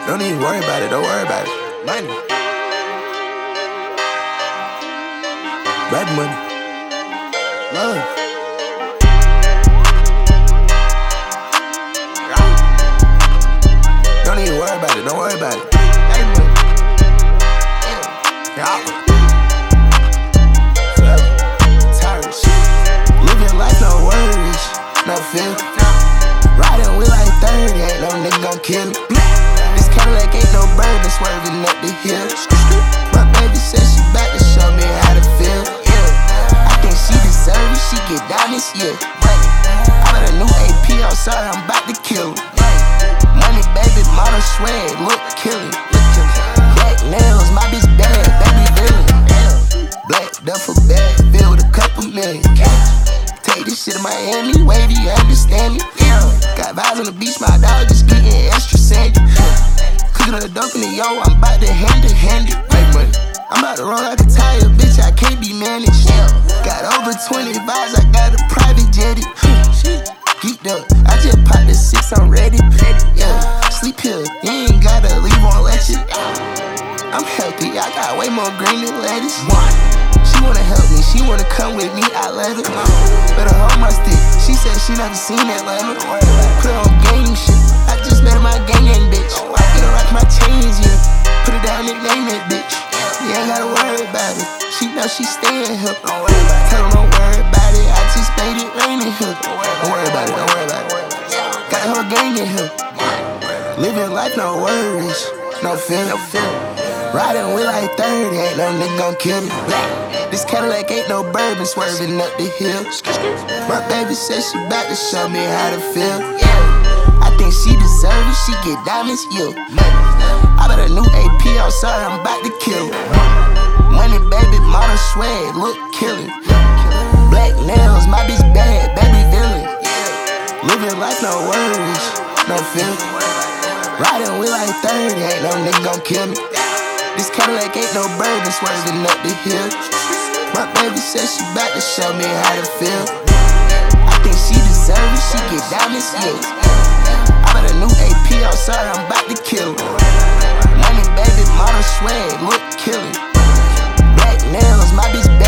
Don't even worry about it, don't worry about it. Money. Bad money. Love. Don't even worry about it, don't worry about it. Bad money. Yeah. Forever. Tired of shit. Living life, no worries, no fear. Riding with like 30, ain't no nigga gon' kill me. This Cadillac ain't no bird, been swerving up the hill. My baby said she back to show me how to feel. I think she deserve it, she get down this year. I got a new AP, I'm sorry, I'm about to kill her. Money, baby, model swag, look killin'. Black nails, my bitch bad, baby villain. Black duffel bag, filled with a couple million. Take this shit to Miami, wavy, you understand me? Got vibes on the beach, my dog just getting extra sandy. Cooking the dope in the yo, I'm about to hand it. Make money. I'm about to roll like a tire, bitch, I can't be managed. Got over 20 vibes, I got a private jetty. Geeked up, I just popped the 6, I'm ready. Yeah, sleep here, you ain't gotta leave on lecture. I'm healthy, I got way more green than lettuce. She wanna help me, she wanna come with me, I let her. Better hold my stick, she said she never seen Atlanta. Put her on gang shit, I just met her my gang bitch. I gotta rock my chains, yeah. Put her down, nickname that bitch. Yeah, ain't gotta worry about it, she know she stayin' here. Tell her don't worry about it, I just made it rain in here. Don't worry about it, don't worry about it. Got the whole gang in here. Living life, no worries, no fear. Riding with like 30, ain't no nigga gon' kill me. This Cadillac ain't no bird, been swerving up the hill. My baby said she back to show me how to feel. I think she deserve it, she get diamonds, yeah. I got a new AP, I'm sorry, I'm about to kill her. Money, baby, model swag, look killin'. Black nails, my bitch bad, baby villain. Living life, no worries, no fear. Riding with like 30, ain't no nigga gon' kill me. This Cadillac ain't no bird, been swerving up the hill. My baby said she back to show me how to feel. I think she deserve it, she get down this hill. I got a new AP, I'm sorry, I'm about to kill her. Money, baby, model swag, look killin'. Black nails, my bitch bad.